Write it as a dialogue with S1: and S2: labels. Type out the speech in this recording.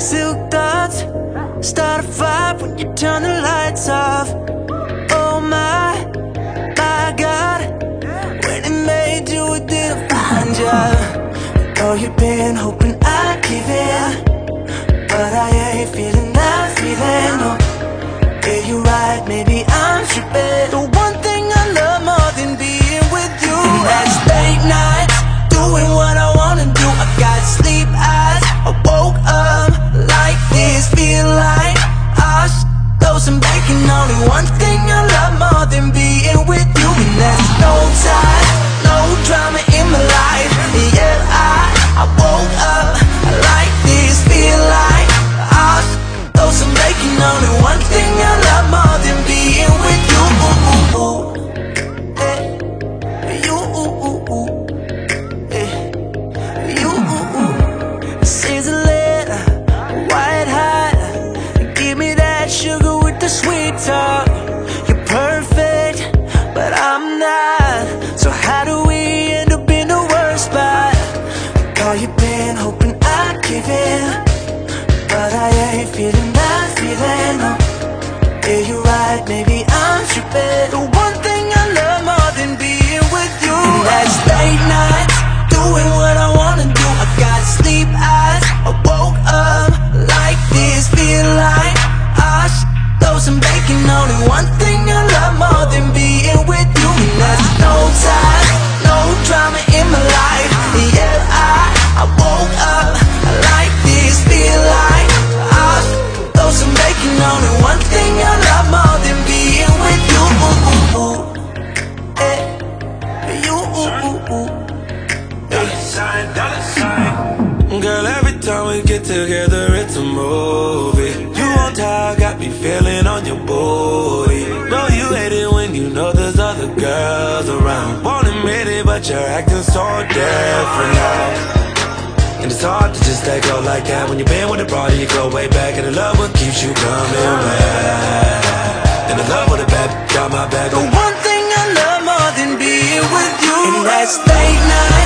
S1: silk thoughts start a fire when you turn the lights off. Oh my God, when it made you, it didn't find you. Oh, you've been hoping I'd give in, but I ain't feeling that feeling, no. Yeah, you're right, maybe I'm tripping. The one thing I love more than being with you, and that's late nights, doing what I wanna do. I got sleep eyes, I woke up like this, feel like I throw some bacon. Only one thing I love more than being with you, and that's no time, no drama in my life. Yeah, I woke up like this, feel like I throw some bacon. Only one thing I love more than being with you. Sizzling, white hot, give me that sugar with the sweet talk. You're perfect, but I'm not. So how do we end up in the worst spot? Girl, you've been hoping I'd give in, but I ain't feeling that feeling, no. Yeah, you're right, maybe I'm tripping. The one thing I love more than being with you, and that's late nights, doing what I wanna do. I got sleep eyes, I woke up like this, feel like I throw some bacon. Only one thing I love more than being with you, and that's no time, no drama in my life. Yeah, I woke up like this, feel like I throw some bacon. Only one thing I love more than being with you.
S2: Girl, every time we get together, it's a movie. You on top, got me feeling on your booty. Know you hate it when you know there's other girls around. Won't admit it, but you're acting so different now. And it's hard to just let go like that. When you've been with a party, you go way back. And I love what keeps you coming back. And I love what the bad got my back.
S1: The one thing I love more than being with you, and that's late night,